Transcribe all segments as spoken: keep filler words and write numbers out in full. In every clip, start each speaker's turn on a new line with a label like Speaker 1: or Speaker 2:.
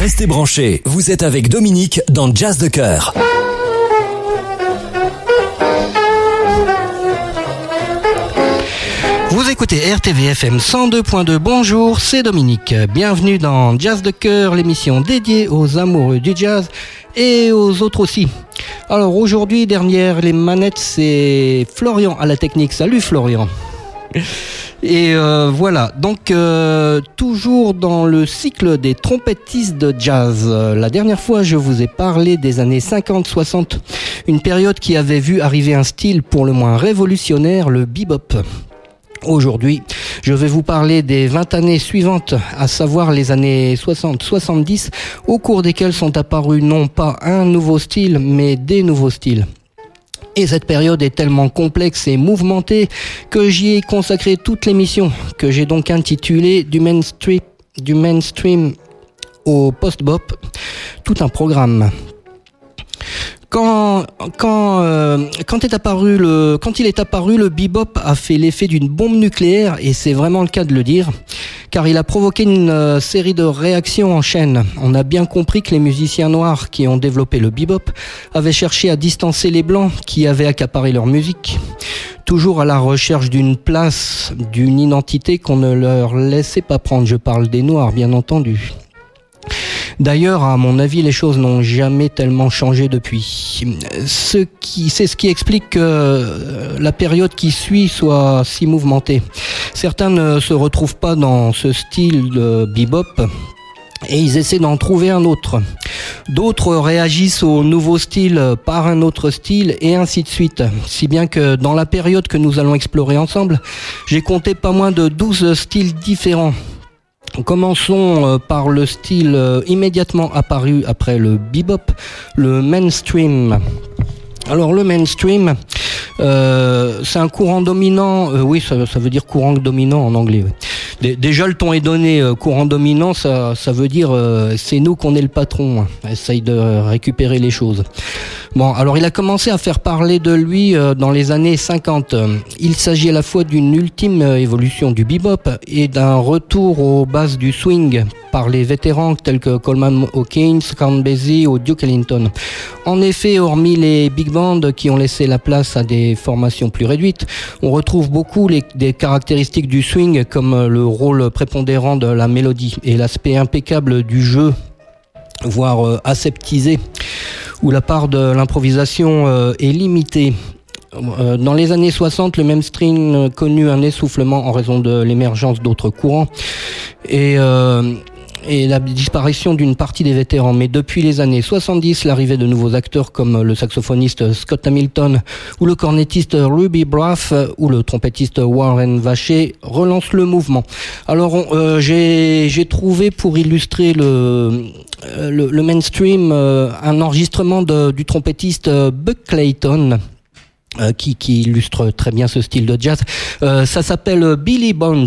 Speaker 1: Restez branchés, vous êtes avec Dominique dans Jazz de Cœur.
Speaker 2: Vous écoutez R T V F M cent deux point deux, bonjour, c'est Dominique. Bienvenue dans Jazz de Cœur, l'émission dédiée aux amoureux du jazz et aux autres aussi. Alors aujourd'hui, derrière les manettes, c'est Florian à la technique. Salut Florian. Et euh, voilà, donc euh, toujours dans le cycle des trompettistes de jazz. La dernière fois, je vous ai parlé des années cinquante soixante, une période qui avait vu arriver un style pour le moins révolutionnaire, le bebop. Aujourd'hui, je vais vous parler des vingt années suivantes, à savoir les années soixante soixante-dix, au cours desquelles sont apparus non pas un nouveau style, mais des nouveaux styles. Et cette période est tellement complexe et mouvementée que j'y ai consacré toute l'émission, que j'ai donc intitulée du mainstream, du mainstream au post-bop, tout un programme. Quand, quand, euh, quand, est apparu le, quand il est apparu, le bebop a fait l'effet d'une bombe nucléaire, et c'est vraiment le cas de le dire, car il a provoqué une euh, série de réactions en chaîne. On a bien compris que les musiciens noirs qui ont développé le bebop avaient cherché à distancer les blancs qui avaient accaparé leur musique, toujours à la recherche d'une place, d'une identité qu'on ne leur laissait pas prendre. Je parle des noirs, bien entendu. D'ailleurs, à mon avis, les choses n'ont jamais tellement changé depuis. Ce qui, c'est ce qui explique que la période qui suit soit si mouvementée. Certains ne se retrouvent pas dans ce style de bebop et ils essaient d'en trouver un autre. D'autres réagissent au nouveau style par un autre style et ainsi de suite. Si bien que dans la période que nous allons explorer ensemble, j'ai compté pas moins de douze styles différents. Commençons par le style immédiatement apparu après le bebop, le mainstream. Alors le mainstream, euh, c'est un courant dominant, euh, oui ça, ça veut dire courant dominant en anglais. Ouais. Déjà le ton est donné, euh, courant dominant, ça, ça veut dire euh, c'est nous qu'on est le patron. Essaye de récupérer les choses. Bon, alors il a commencé à faire parler de lui euh, dans les années cinquante. Il s'agit à la fois d'une ultime évolution du bebop et d'un retour aux bases du swing par les vétérans tels que Coleman Hawkins, Count Basie ou Duke Ellington. En effet, hormis les big bands qui ont laissé la place à des formations plus réduites, on retrouve beaucoup les, des caractéristiques du swing comme le rôle prépondérant de la mélodie et l'aspect impeccable du jeu, voire euh, aseptisé, où la part de l'improvisation euh, est limitée. Euh, dans les années soixante, le mainstream connut un essoufflement en raison de l'émergence d'autres courants et, euh, et la disparition d'une partie des vétérans. Mais depuis les années soixante-dix, l'arrivée de nouveaux acteurs comme le saxophoniste Scott Hamilton ou le cornettiste Ruby Braff ou le trompettiste Warren Vacher relance le mouvement. Alors on, euh, j'ai, j'ai trouvé pour illustrer le Le, le mainstream, euh, un enregistrement de, du trompettiste euh, Buck Clayton, euh, qui, qui illustre très bien ce style de jazz. Euh, ça s'appelle Billy Bones.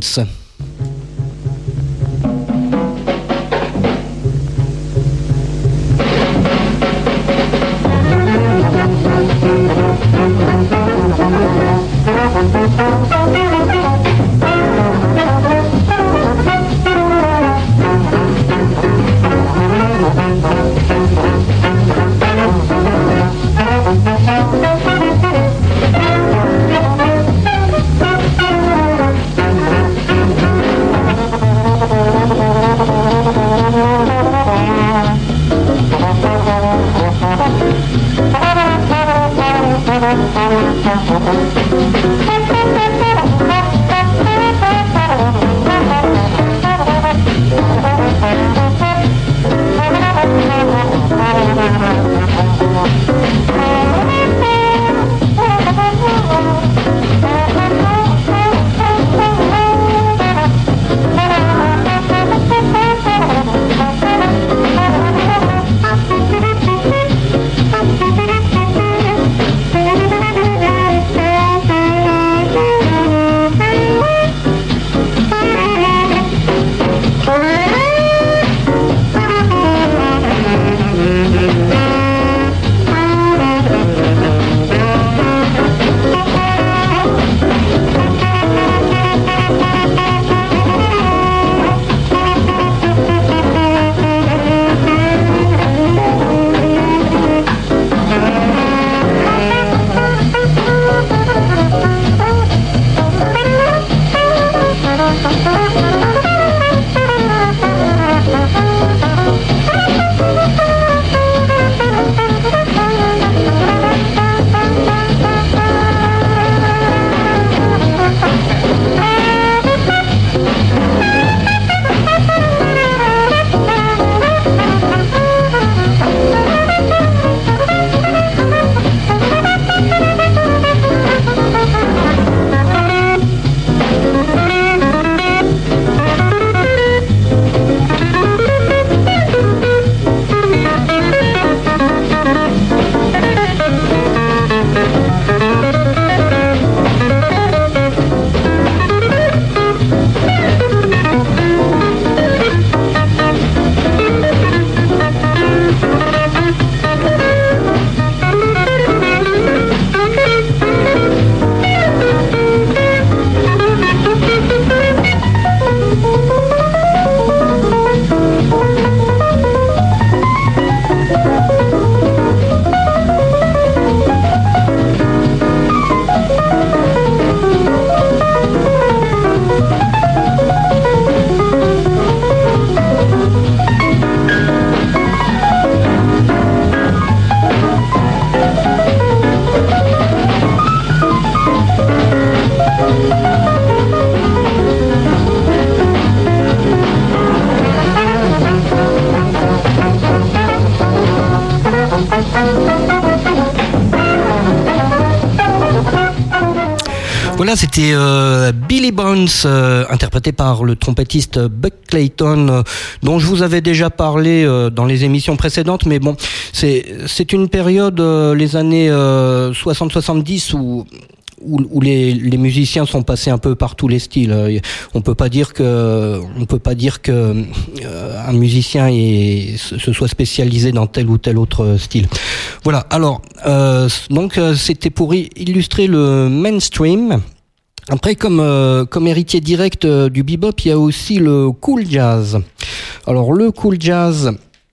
Speaker 2: Voilà, c'était euh, Billy Bones, euh, interprété par le trompettiste Buck Clayton, euh, dont je vous avais déjà parlé euh, dans les émissions précédentes, mais bon, c'est c'est une période, euh, les années euh, soixante soixante-dix, où où, où les, les musiciens sont passés un peu par tous les styles. On peut pas dire que on peut pas dire que euh, un musicien est, se soit spécialisé dans tel ou tel autre style. Voilà. Alors euh, donc euh, c'était pour illustrer le mainstream. Après, comme euh, comme héritier direct euh, du bebop, il y a aussi le cool jazz. Alors le cool jazz.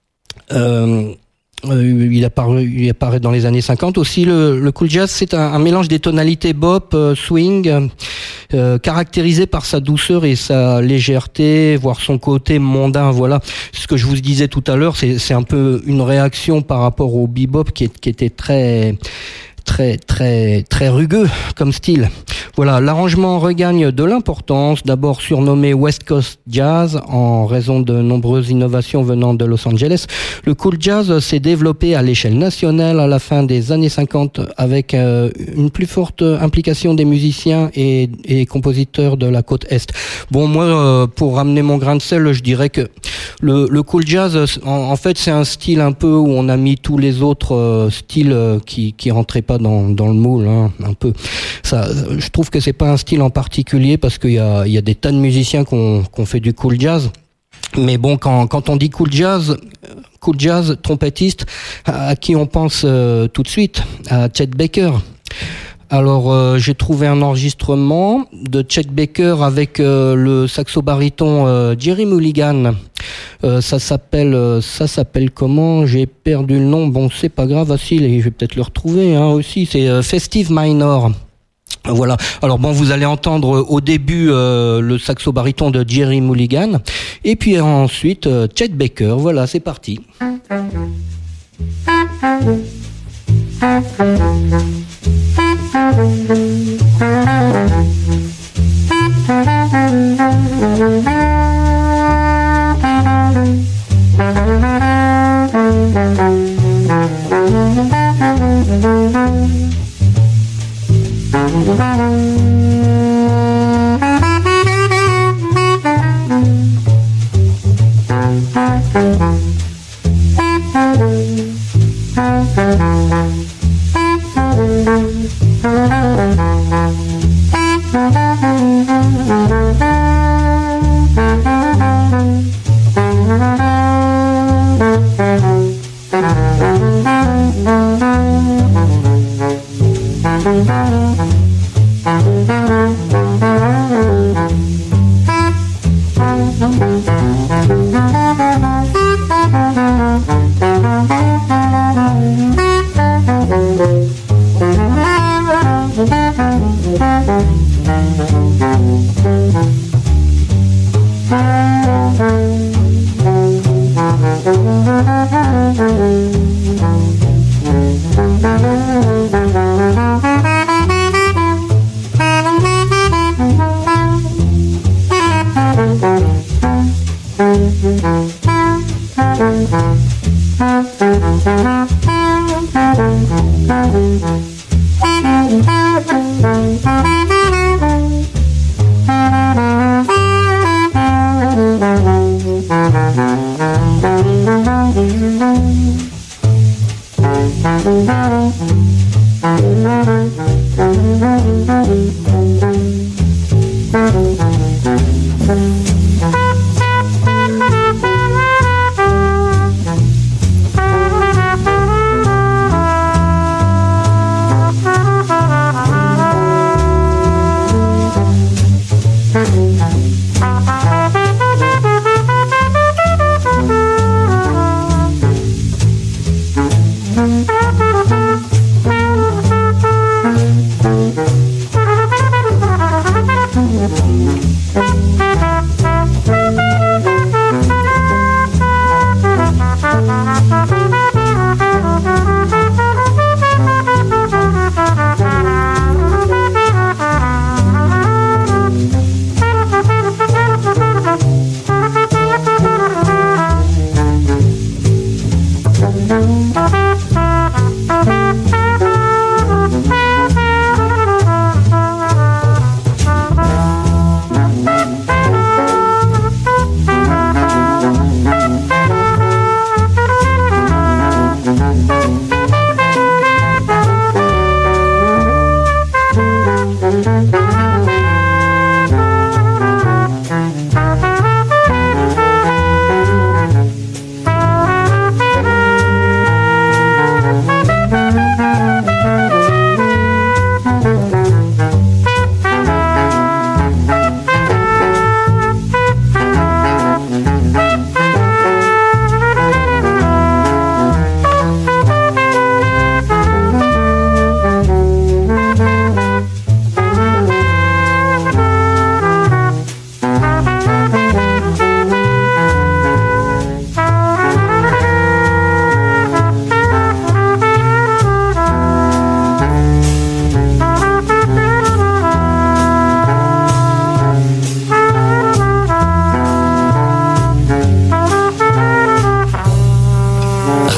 Speaker 2: Euh, Euh, il, apparaît, il apparaît dans les années cinquante. Aussi, le, le cool jazz, c'est un, un mélange des tonalités bop, euh, swing, euh, caractérisé par sa douceur et sa légèreté, voire son côté mondain. Voilà, ce que je vous disais tout à l'heure, c'est, c'est un peu une réaction par rapport au bebop qui, est, qui était très... très très très rugueux comme style. Voilà, l'arrangement regagne de l'importance, d'abord surnommé West Coast Jazz en raison de nombreuses innovations venant de Los Angeles. Le cool jazz s'est développé à l'échelle nationale à la fin des années cinquante avec euh, une plus forte implication des musiciens et, et compositeurs de la côte Est. Bon, moi, euh, pour ramener mon grain de sel, je dirais que le, le cool jazz, en, en fait, c'est un style un peu où on a mis tous les autres euh, styles euh, qui qui rentraient pas dans dans le moule, hein, un peu. Ça, je trouve que c'est pas un style en particulier parce qu'il y a il y a des tas de musiciens qui ont qui ont fait du cool jazz. Mais bon, quand quand on dit cool jazz, cool jazz, trompettiste, à qui on pense euh, tout de suite? À Chet Baker. Alors euh, j'ai trouvé un enregistrement de Chet Baker avec euh, le saxo-baryton euh, Jerry Mulligan. Euh, ça s'appelle euh, ça s'appelle comment? J'ai perdu le nom. Bon, c'est pas grave, Vassil, et je vais peut-être le retrouver hein, aussi. C'est euh, Festive Minor. Voilà. Alors bon, vous allez entendre au début euh, le saxo-baryton de Jerry Mulligan, et puis ensuite euh, Chet Baker. Voilà, c'est parti.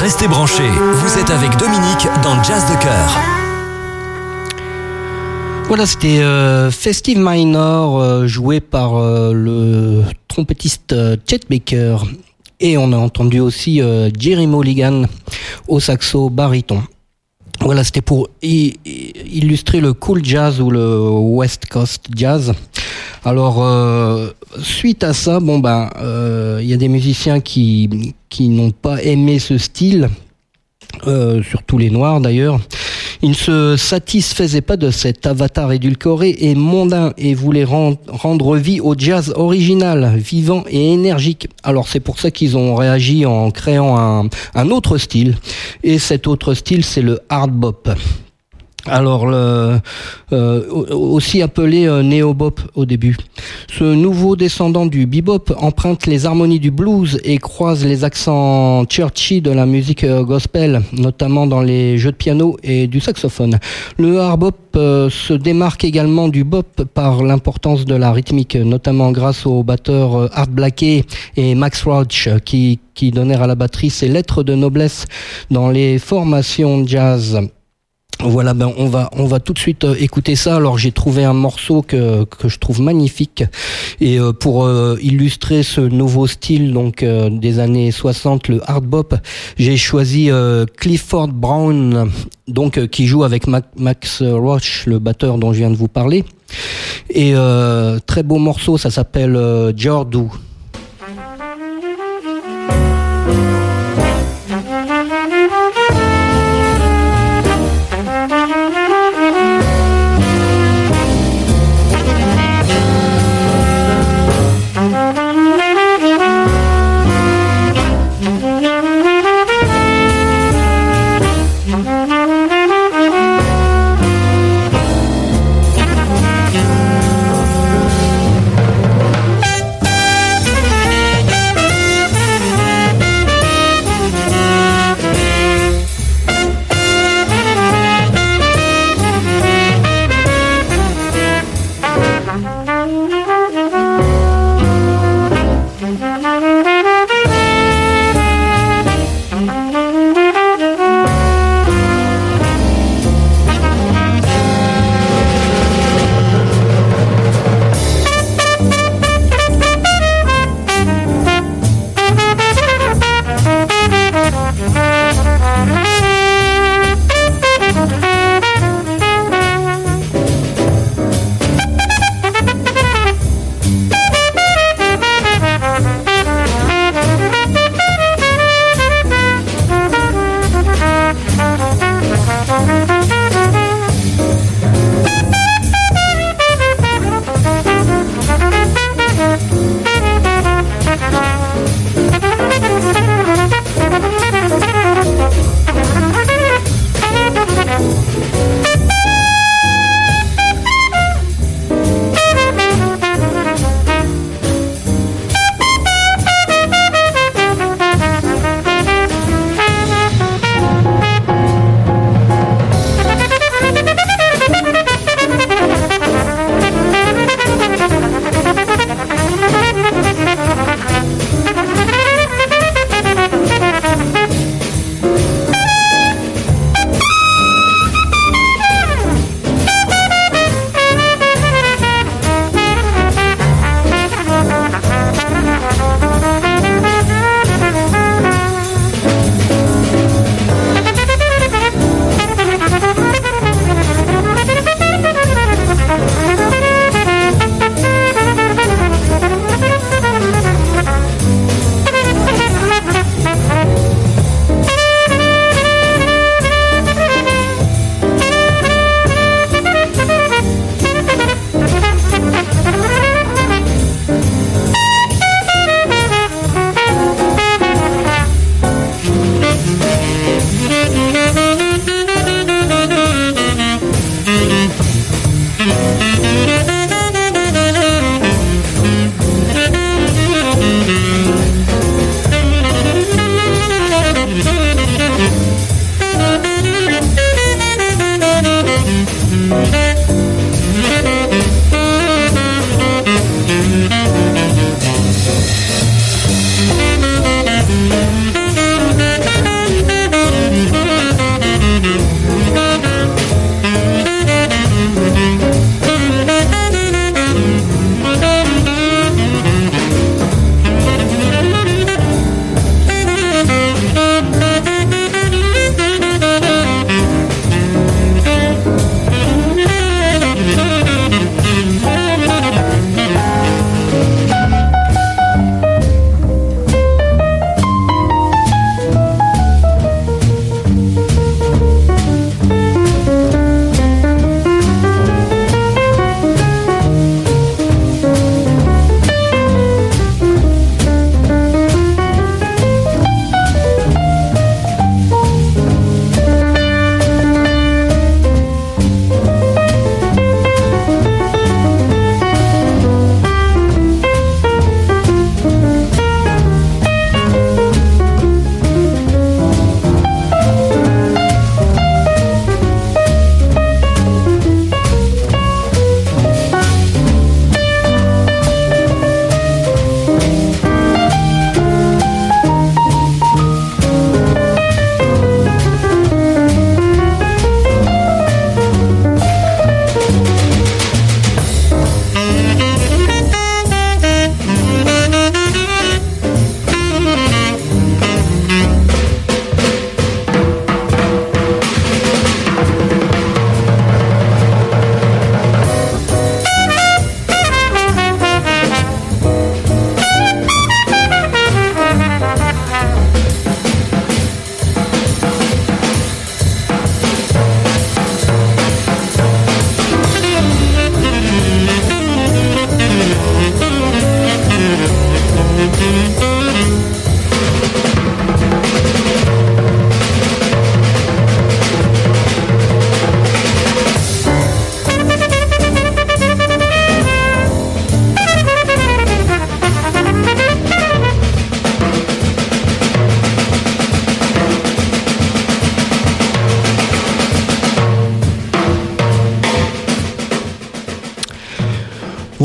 Speaker 1: Restez branchés, vous êtes avec Dominique dans Jazz de Cœur.
Speaker 2: Voilà, c'était euh, Festive Minor, euh, joué par euh, le trompettiste euh, Chet Baker. Et on a entendu aussi euh, Jerry Mulligan au saxo baryton. Voilà, c'était pour i- illustrer le cool jazz ou le West Coast jazz. Alors, euh, suite à ça, bon ben, euh, il y a des musiciens qui qui n'ont pas aimé ce style, euh, surtout les Noirs d'ailleurs. Ils ne se satisfaisaient pas de cet avatar édulcoré et mondain et voulaient rend- rendre vie au jazz original, vivant et énergique. Alors c'est pour ça qu'ils ont réagi en créant un, un autre style. Et cet autre style, c'est le hard bop. Alors, le, euh, aussi appelé euh, néo-bop au début. Ce nouveau descendant du bebop emprunte les harmonies du blues et croise les accents churchy de la musique euh, gospel, notamment dans les jeux de piano et du saxophone. Le hard bop euh, se démarque également du bop par l'importance de la rythmique, notamment grâce aux batteurs euh, Art Blakey et Max Roach qui, qui donnèrent à la batterie ses lettres de noblesse dans les formations jazz. Voilà, ben on va on va tout de suite euh, écouter ça. Alors j'ai trouvé un morceau que que je trouve magnifique et euh, pour euh, illustrer ce nouveau style donc euh, des années soixante, le hard bop, j'ai choisi euh, Clifford Brown donc euh, qui joue avec Mac- Max Roach, le batteur dont je viens de vous parler. Et euh, très beau morceau, ça s'appelle euh, Jordu.
Speaker 3: Thank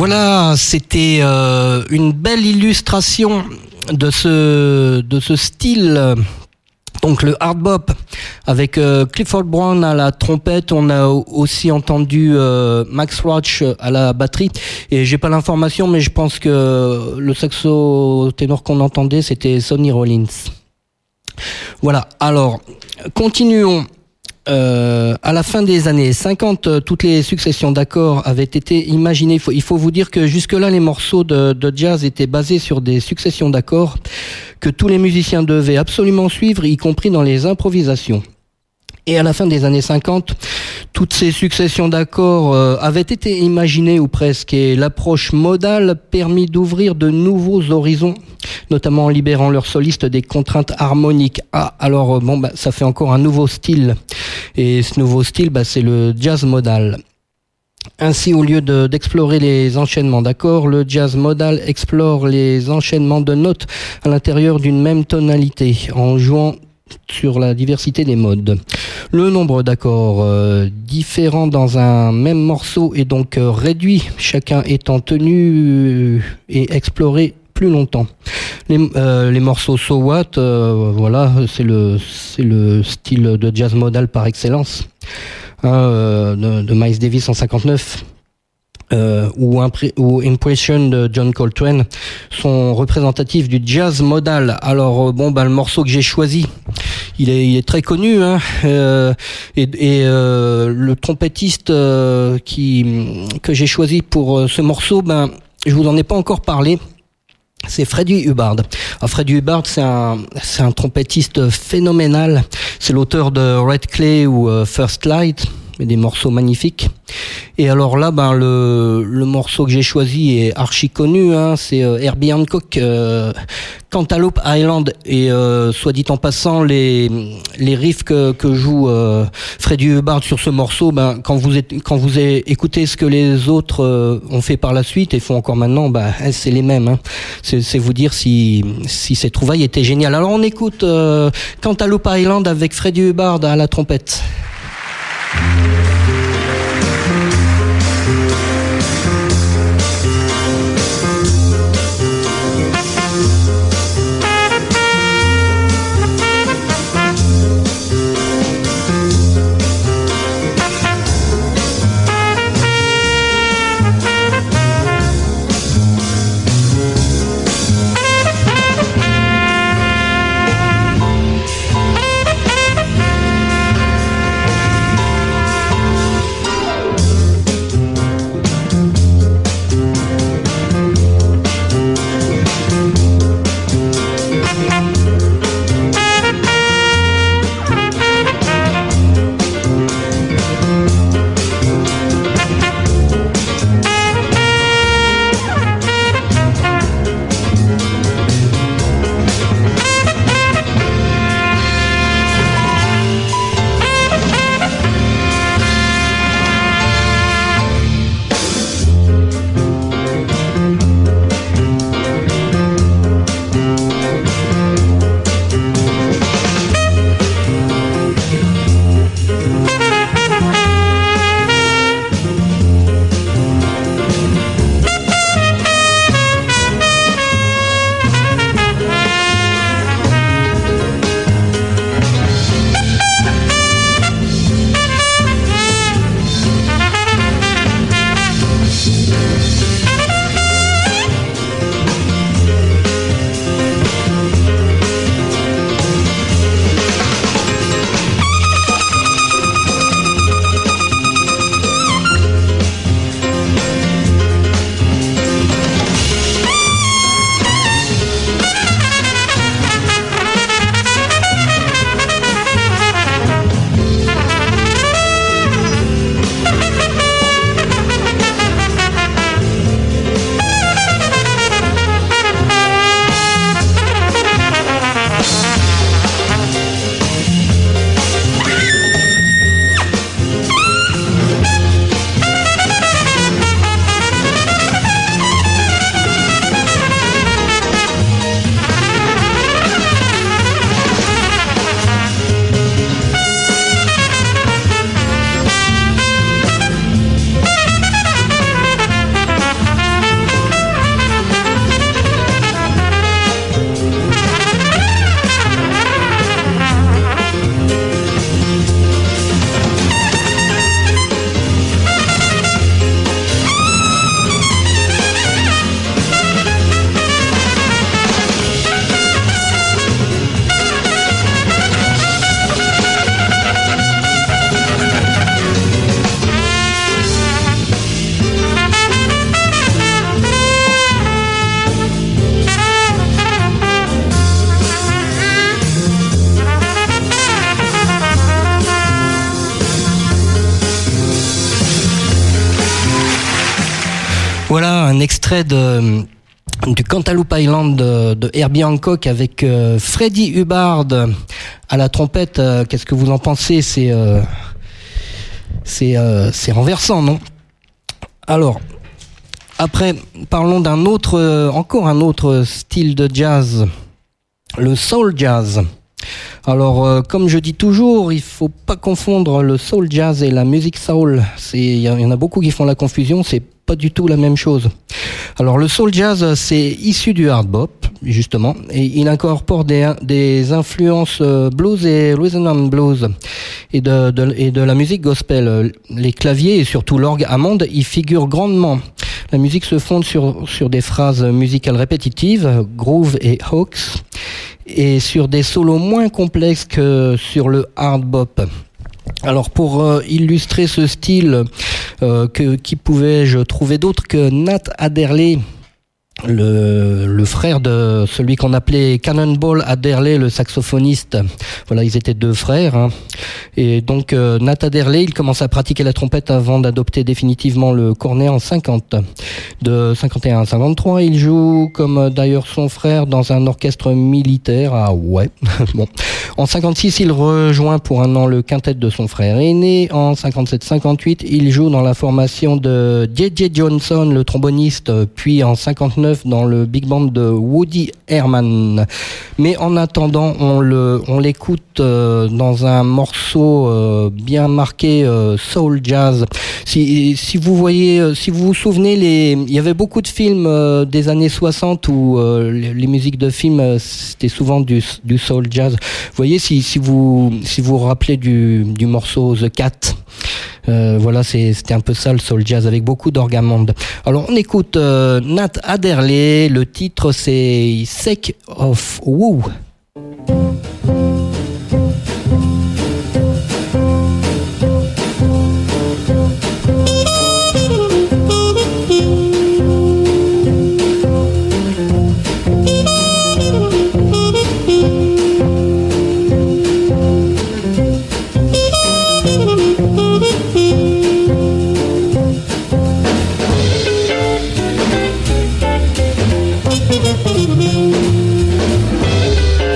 Speaker 2: Voilà, c'était euh, une belle illustration de ce, de ce style. Donc le hard bop avec euh, Clifford Brown à la trompette, on a aussi entendu euh, Max Roach à la batterie, et j'ai pas l'information mais je pense que le saxo ténor qu'on entendait c'était Sonny Rollins. Voilà, alors continuons. Euh, à la fin des années cinquante, toutes les successions d'accords avaient été imaginées. Il faut, il faut vous dire que jusque-là, les morceaux de, de jazz étaient basés sur des successions d'accords que tous les musiciens devaient absolument suivre, y compris dans les improvisations. Et à la fin des années cinquante, toutes ces successions d'accords euh, avaient été imaginées ou presque, et l'approche modale permit d'ouvrir de nouveaux horizons, notamment en libérant leurs solistes des contraintes harmoniques. Ah, alors bon, bah, ça fait encore un nouveau style, et ce nouveau style, bah, c'est le jazz modal. Ainsi, au lieu de, d'explorer les enchaînements d'accords, le jazz modal explore les enchaînements de notes à l'intérieur d'une même tonalité, en jouant sur la diversité des modes. Le nombre d'accords euh, différents dans un même morceau est donc euh, réduit, chacun étant tenu euh, et exploré plus longtemps. Les, euh, les morceaux So What, euh, voilà, c'est le, c'est le style de jazz modal par excellence, hein, euh, de, de Miles Davis en cinquante-neuf. Euh, ou, Impre- ou Impression de John Coltrane sont représentatifs du jazz modal. Alors euh, bon, bah, le morceau que j'ai choisi, il est, il est très connu, hein, euh, et, et euh, le trompettiste euh, qui que j'ai choisi pour euh, ce morceau, ben je vous en ai pas encore parlé. C'est Freddie Hubbard. Alors Freddie Hubbard, c'est un, c'est un trompettiste phénoménal. C'est l'auteur de Red Clay ou euh, First Light, des morceaux magnifiques. Et alors là, ben le, le morceau que j'ai choisi est archi connu, hein, c'est euh, Herbie Hancock, euh, Cantaloupe Island, et euh, soit dit en passant, les les riffs que que joue euh, Freddie Hubbard sur ce morceau, ben quand vous êtes, quand vous écoutez ce que les autres euh, ont fait par la suite et font encore maintenant, ben c'est les mêmes. Hein. C'est, c'est vous dire si si ces trouvailles étaient géniales. Alors on écoute euh, Cantaloupe Island avec Freddie Hubbard à la trompette.
Speaker 3: Thank you.
Speaker 2: un extrait de du Cantaloupe Island de, de Herbie Hancock avec euh, Freddie Hubbard à la trompette. Euh, qu'est-ce que vous en pensez? C'est euh, c'est euh, c'est renversant, non? Alors, après, parlons d'un autre, euh, encore un autre style de jazz, le soul jazz. Alors, euh, comme je dis toujours, il faut pas confondre le soul jazz et la musique soul. C'est, il y, y en a beaucoup qui font la confusion. C'est pas du tout la même chose. Alors, le soul jazz, c'est issu du hard bop, justement, et il incorpore des, des influences blues et Louisiana blues et de, de, et de la musique gospel. Les claviers et surtout l'orgue Hammond y figurent grandement. La musique se fonde sur, sur des phrases musicales répétitives, groove et hooks, et sur des solos moins complexes que sur le hard bop. Alors pour euh, illustrer ce style, euh, que, qui pouvais-je trouver d'autre que Nat Adderley, le, le frère de celui qu'on appelait Cannonball Adderley, le saxophoniste. Voilà, ils étaient deux frères. Hein. Et donc euh, Nat Adderley, il commence à pratiquer la trompette avant d'adopter définitivement le cornet en cinquante. De cinquante et un à cinquante-trois, il joue comme euh, d'ailleurs son frère dans un orchestre militaire. Ah ouais. Bon. En cinquante-six, il rejoint pour un an le quintet de son frère aîné. En cinquante-sept cinquante-huit, il joue dans la formation de J J Johnson, le tromboniste, puis en cinquante-neuf dans le big band de Woody Herman. Mais en attendant, on le, on l'écoute euh, dans un morceau euh, bien marqué euh, soul jazz. Si, si vous voyez, euh, si vous vous souvenez, les, il y avait beaucoup de films euh, des années soixante où euh, les, les musiques de films euh, c'était souvent du, du soul jazz. Vous voyez, si, si vous, si vous vous rappelez du, du morceau The Cat. Euh, voilà, c'est, c'était un peu ça le soul jazz avec beaucoup d'orgamonde. Alors on écoute euh, Nat Adderley, le titre c'est Sake of Woo.
Speaker 3: Thank you.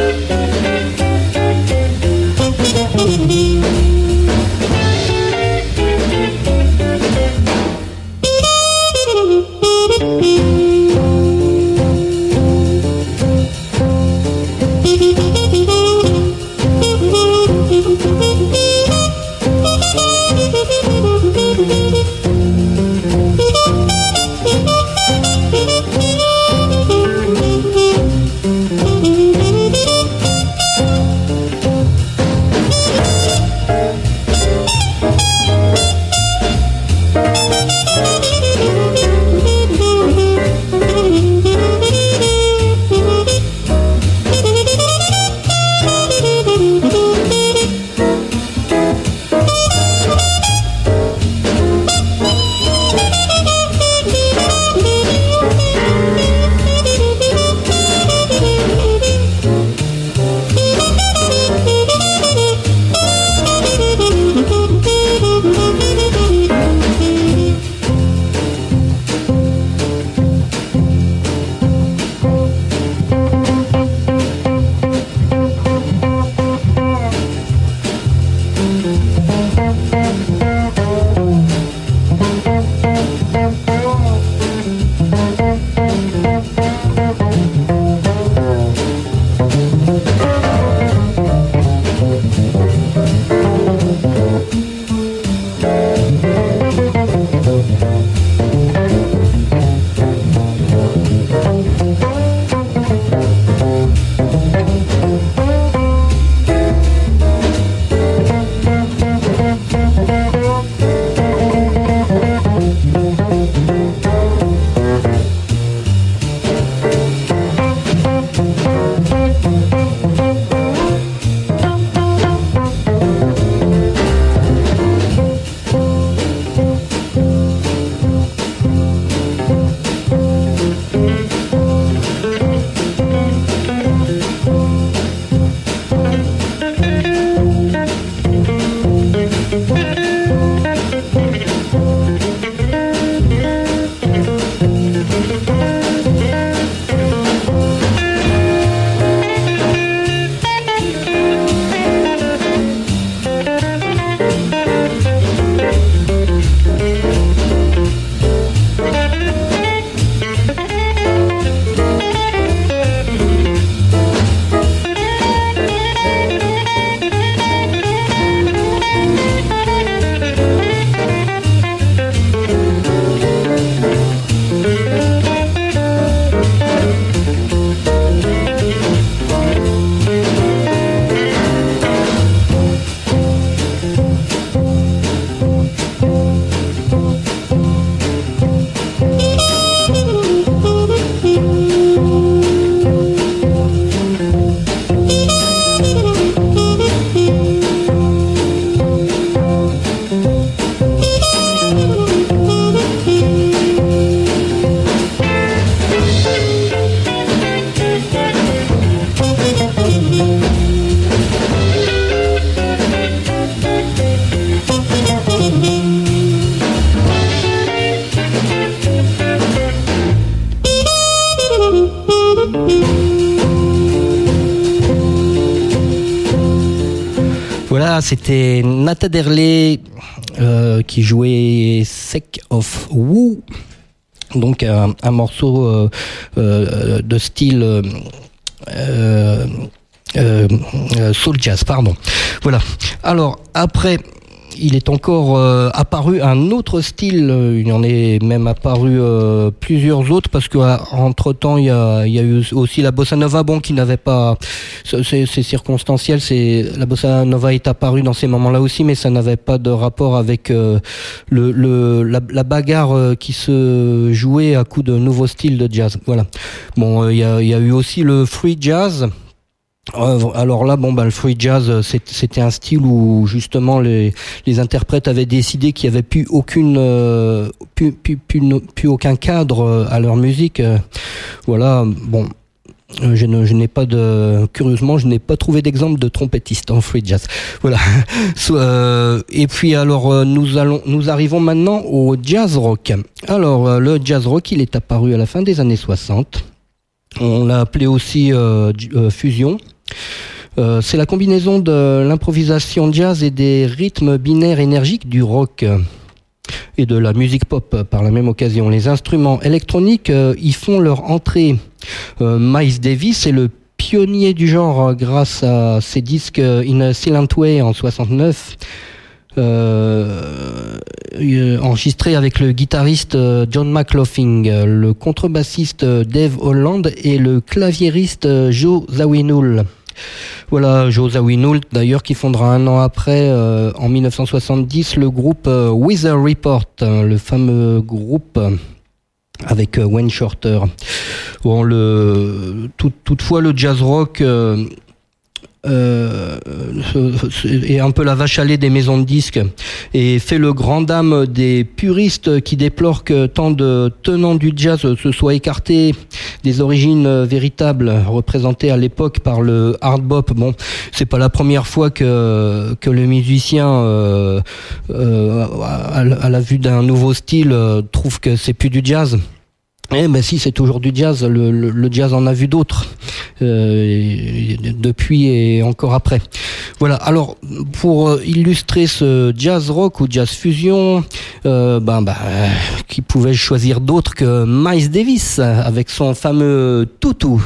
Speaker 2: Voilà, c'était Nata Derley euh, qui jouait Sake of Woo. Donc un, un morceau euh, euh, de style euh, euh, euh, soul jazz, pardon. Voilà. Alors après, il est encore euh, apparu un autre style. Il y en est même apparu euh, plusieurs autres parce que entre temps il y a, il y a eu aussi la bossa nova, bon, qui n'avait pas. C'est, c'est circonstanciel. C'est la bossa nova est apparue dans ces moments-là aussi, mais ça n'avait pas de rapport avec euh, le, le la, la bagarre euh, qui se jouait à coup de nouveaux styles de jazz. Voilà. Bon, euh, il y a, il y a eu aussi le free jazz. Alors là, bon, bah, le free jazz, c'était un style où justement les, les interprètes avaient décidé qu'il n'y avait plus aucune, euh, plus, plus, plus, plus aucun cadre à leur musique. Voilà, bon, je, ne, je n'ai pas de, curieusement, je n'ai pas trouvé d'exemple de trompettiste en free jazz. Voilà. Et puis alors, nous allons, nous arrivons maintenant au jazz rock. Alors, le jazz rock, il est apparu à la fin des années soixante. On l'a appelé aussi euh, euh, fusion. Euh, c'est la combinaison de l'improvisation jazz et des rythmes binaires énergiques du rock et de la musique pop par la même occasion. Les instruments électroniques euh, y font leur entrée. Euh, Miles Davis est le pionnier du genre grâce à ses disques In a Silent Way en soixante-neuf. Euh, euh, enregistré avec le guitariste John McLaughlin, le contrebassiste Dave Holland et le claviériste Joe Zawinul. Voilà, Joe Zawinul d'ailleurs qui fondera un an après, euh, en mille neuf cent soixante-dix, le groupe euh, Weather Report, hein, le fameux groupe euh, avec euh, Wayne Shorter. Bon, le, tout, toutefois le jazz rock euh, Euh, est un peu la vache à lait des maisons de disques et fait le grand dame des puristes qui déplorent que tant de tenants du jazz se soient écartés des origines véritables représentées à l'époque par le hard bop. Bon, c'est pas la première fois que que le musicien euh, euh, à, à la vue d'un nouveau style euh, trouve que c'est plus du jazz. Eh ben si, c'est toujours du jazz. Le, le, le jazz en a vu d'autres euh, depuis et encore après. Voilà. Alors pour illustrer ce jazz rock ou jazz fusion, euh, ben ben euh, qui pouvait choisir d'autre que Miles Davis avec son fameux toutou.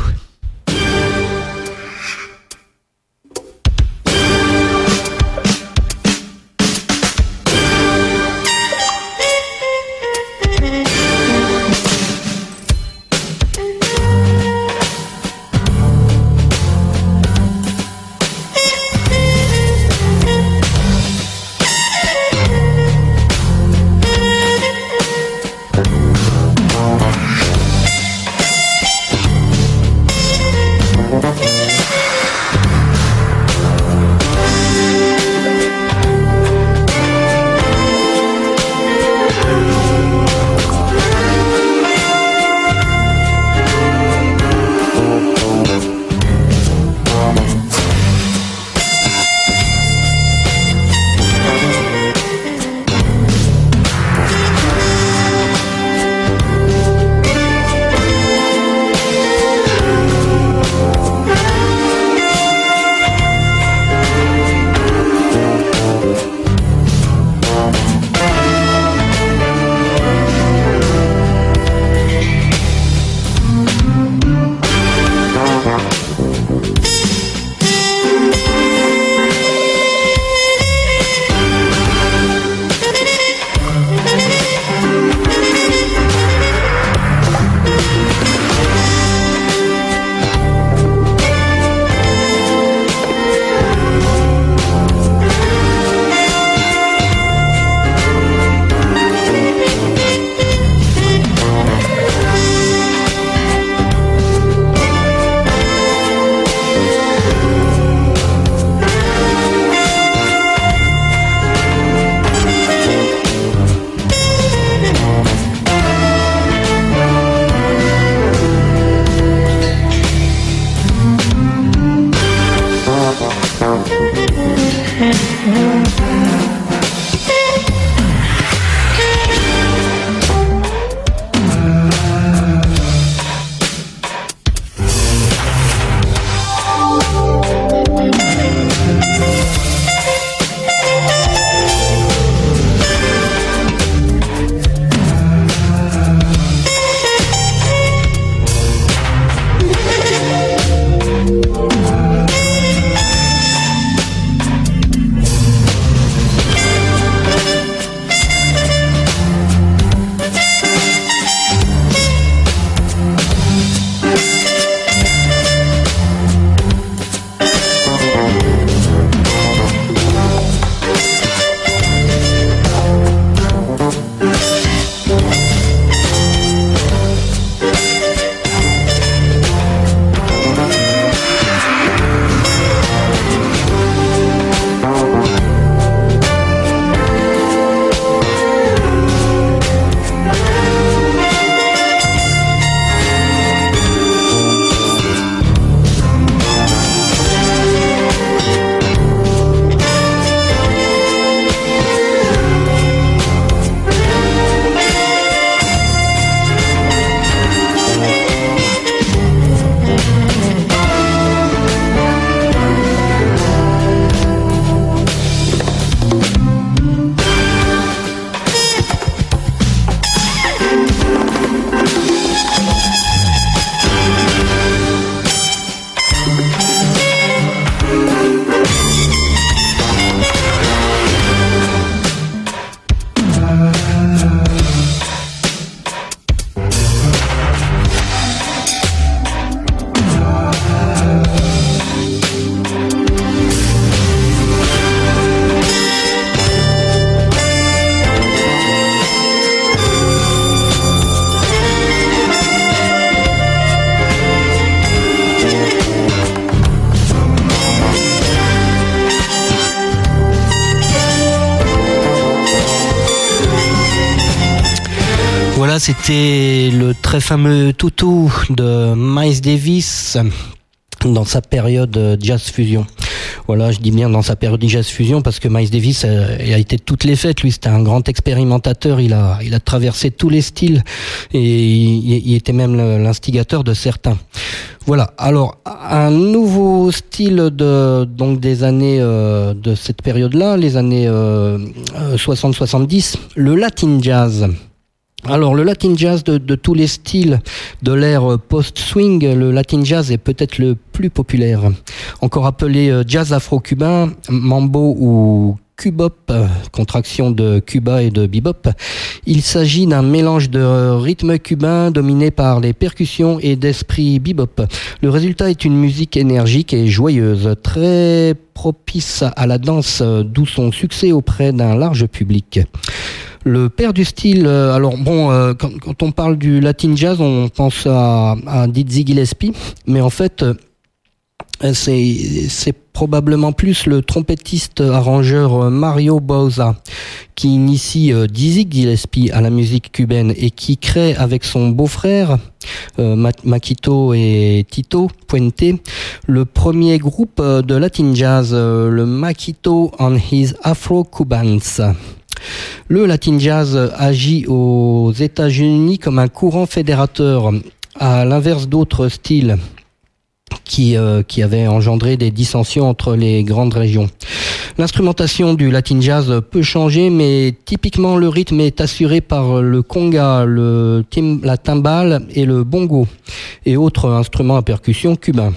Speaker 2: c'était le très fameux toutou de Miles Davis dans sa période jazz fusion. Voilà, je dis bien dans sa période jazz fusion parce que Miles Davis a, a été de toutes les fêtes. Lui, c'était un grand expérimentateur. Il a, il a traversé tous les styles et il, il était même l'instigateur de certains. Voilà. Alors, un nouveau style de donc des années euh, de cette période-là, les années euh, soixante soixante-dix, le Latin jazz. Alors le Latin jazz de, de tous les styles de l'ère post-swing, le Latin jazz est peut-être le plus populaire. Encore appelé jazz afro-cubain, mambo ou cubop, contraction de Cuba et de bebop. Il s'agit d'un mélange de rythme cubain dominé par les percussions et d'esprit bebop. Le résultat est une musique énergique et joyeuse, très propice à la danse, d'où son succès auprès d'un large public. Le père du style, euh, alors bon, euh, quand, quand on parle du Latin jazz, on pense à, à Dizzy Gillespie, mais en fait, euh, c'est, c'est probablement plus le trompettiste arrangeur Mario Bauza qui initie euh, Dizzy Gillespie à la musique cubaine et qui crée avec son beau-frère euh, Maquito et Tito Puente le premier groupe de Latin jazz, euh, le Maquito and His Afro-Cubans. Le Latin jazz agit aux États-Unis comme un courant fédérateur, à l'inverse d'autres styles qui, euh, qui avaient engendré des dissensions entre les grandes régions. L'instrumentation du Latin jazz peut changer, mais typiquement le rythme est assuré par le conga, le tim- la timbale et le bongo, et autres instruments à percussion cubains.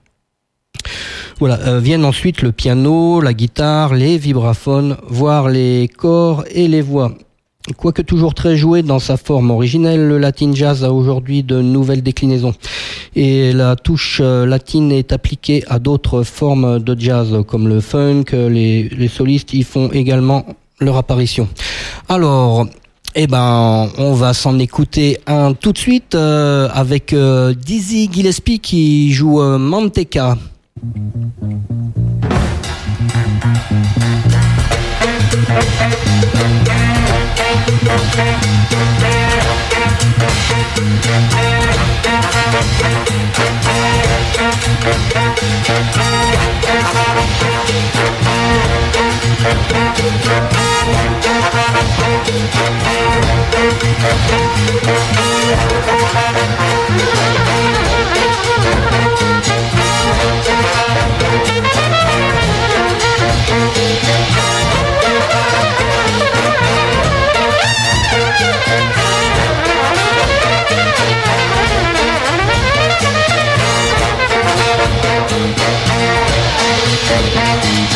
Speaker 2: Voilà, euh, viennent ensuite le piano, la guitare, les vibraphones, voire les corps et les voix. Quoique toujours très joué dans sa forme originelle, le Latin jazz a aujourd'hui de nouvelles déclinaisons. Et la touche euh, latine est appliquée à d'autres formes de jazz, comme le funk, les, les solistes y font également leur apparition. Alors, eh ben, on va s'en écouter un tout de suite euh, avec euh, Dizzy Gillespie qui joue euh, Manteca.
Speaker 3: Thank you.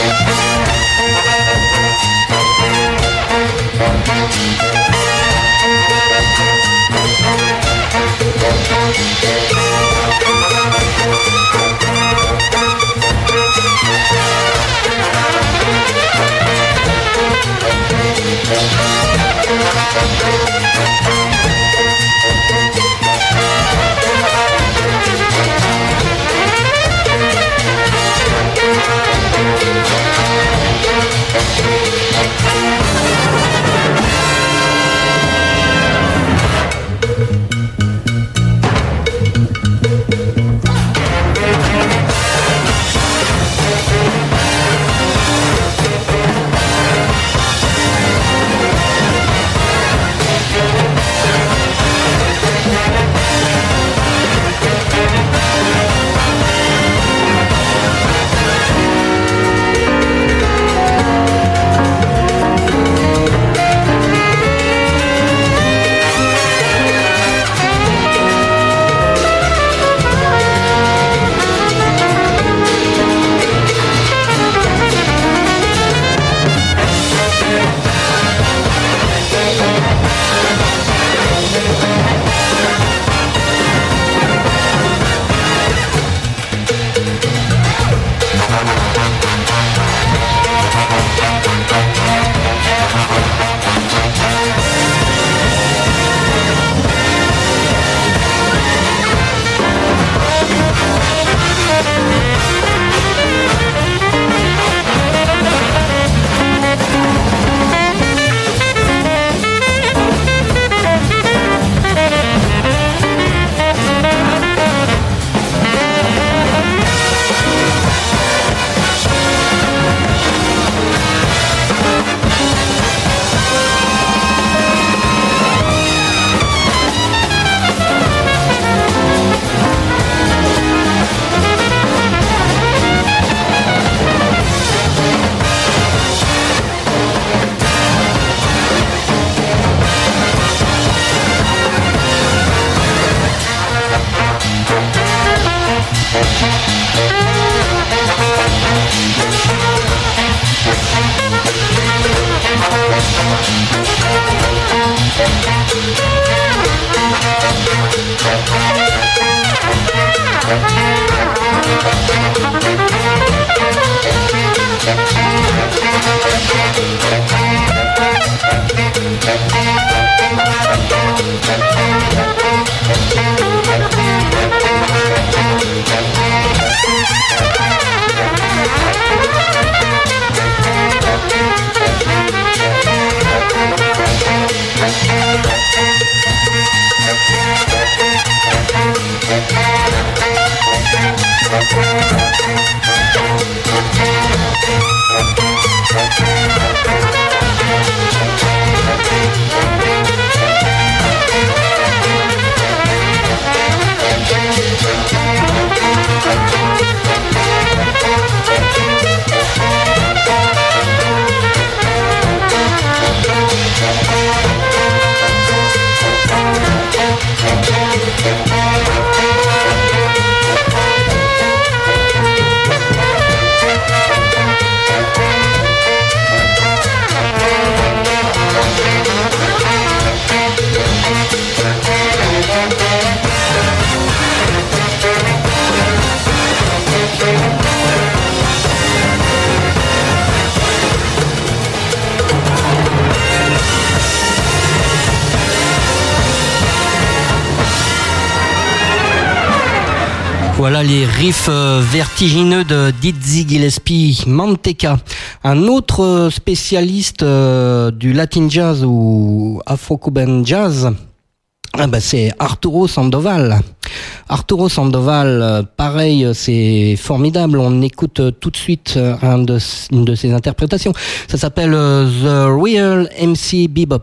Speaker 2: Voilà les riffs vertigineux de Dizzy Gillespie, Manteca. Un autre spécialiste du Latin Jazz ou Afro-Cuban Jazz, ah bah c'est Arturo Sandoval. Arturo Sandoval, pareil, c'est formidable. On écoute tout de suite un de, une de ses interprétations. Ça s'appelle The Real M C Bebop.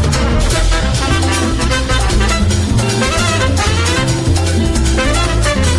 Speaker 3: We'll be right back.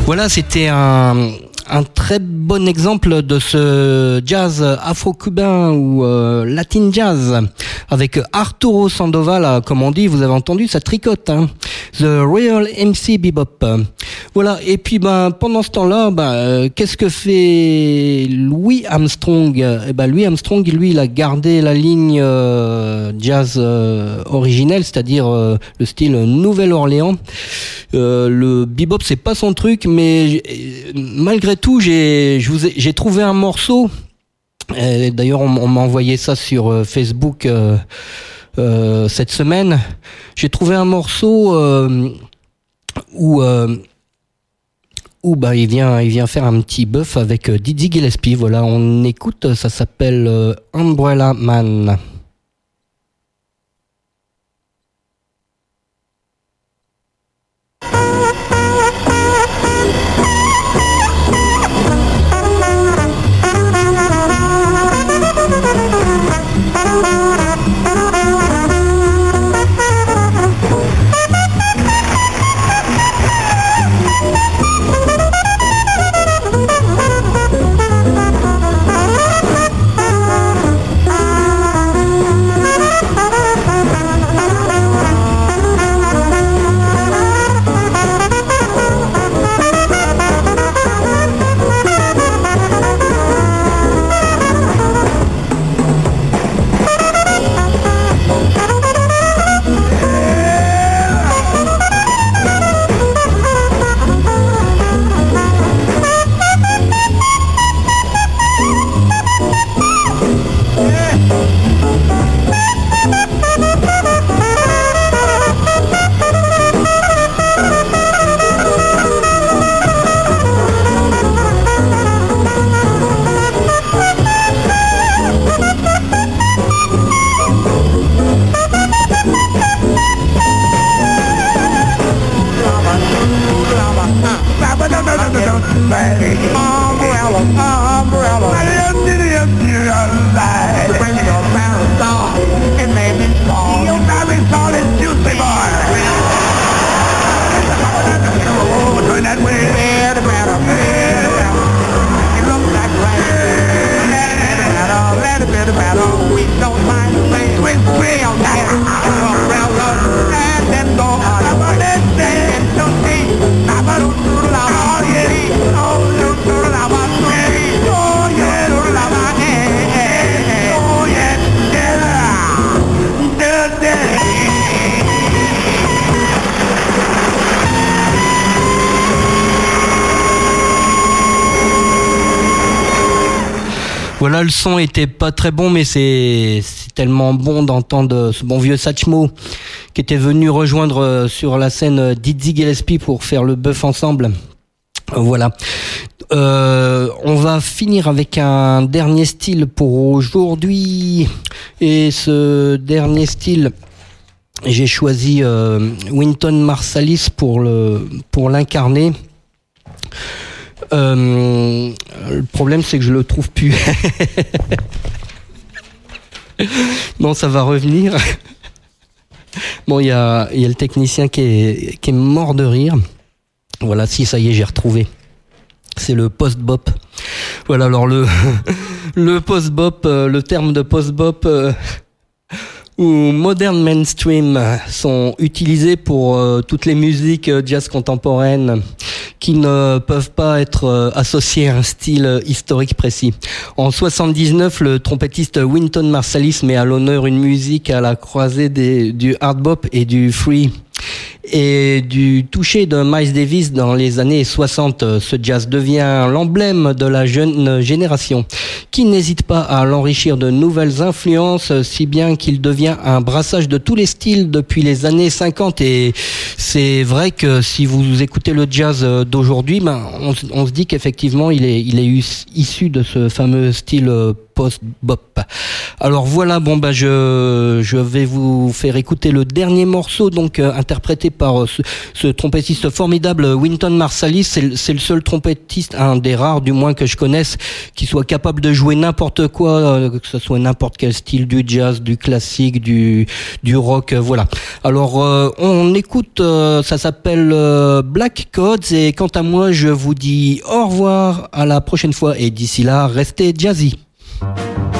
Speaker 2: Voilà, c'était un, un très bon exemple de ce jazz afro-cubain ou euh, latin jazz avec Arturo Sandoval, comme on dit, vous avez entendu, ça tricote, hein. The Real M C Bebop. Voilà, et puis ben pendant ce temps-là, ben euh, qu'est-ce que fait Louis Armstrong? Eh ben Louis Armstrong, lui, il a gardé la ligne euh, jazz euh, originelle, c'est-à-dire euh, le style Nouvelle-Orléans. Euh, le bebop, c'est pas son truc, mais malgré tout, j'ai je vous ai, j'ai trouvé un morceau. Et d'ailleurs, on, on m'a envoyé ça sur euh, Facebook euh, euh, cette semaine. J'ai trouvé un morceau euh, où euh, où bah il vient il vient faire un petit bœuf avec euh, Dizzy Gillespie. Voilà, on écoute. Ça s'appelle euh, Umbrella Man. Voilà, le son était pas très bon, mais c'est, c'est tellement bon d'entendre ce bon vieux Satchmo qui était venu rejoindre sur la scène Dizzy Gillespie pour faire le bœuf ensemble. Voilà. Euh, on va finir avec un dernier style pour aujourd'hui. Et ce dernier style, j'ai choisi euh, Wynton Marsalis pour le pour l'incarner. Euh, le problème, c'est que je le trouve plus. Bon, ça va revenir. Bon, il y a, y a le technicien qui est, qui est mort de rire. Voilà, si, ça y est, j'ai retrouvé. C'est le post-bop. Voilà, alors le, le post-bop, euh, le terme de post-bop euh, ou modern mainstream sont utilisés pour euh, toutes les musiques euh, jazz contemporaines qui ne peuvent pas être euh, associées à un style euh, historique précis. En soixante-dix-neuf, le trompettiste Wynton Marsalis met à l'honneur une musique à la croisée des, du hard bop et du free. Et du toucher de Miles Davis dans les années soixante, ce jazz devient l'emblème de la jeune génération, qui n'hésite pas à l'enrichir de nouvelles influences, si bien qu'il devient un brassage de tous les styles depuis les années cinquante. Et c'est vrai que si vous écoutez le jazz d'aujourd'hui, ben, on, on se dit qu'effectivement il est, il est issu de ce fameux style post-bop. Alors voilà, bon bah je, je vais vous faire écouter le dernier morceau, donc euh, interprété par ce, ce trompettiste formidable Wynton Marsalis. C'est, c'est le seul trompettiste, un des rares du moins que je connaisse, qui soit capable de jouer n'importe quoi, euh, que ce soit n'importe quel style, du jazz, du classique, du du rock, euh, voilà. Alors euh, on écoute, euh, ça s'appelle euh, Black Codes, et quant à moi je vous dis au revoir, à la prochaine fois, et d'ici là restez jazzy.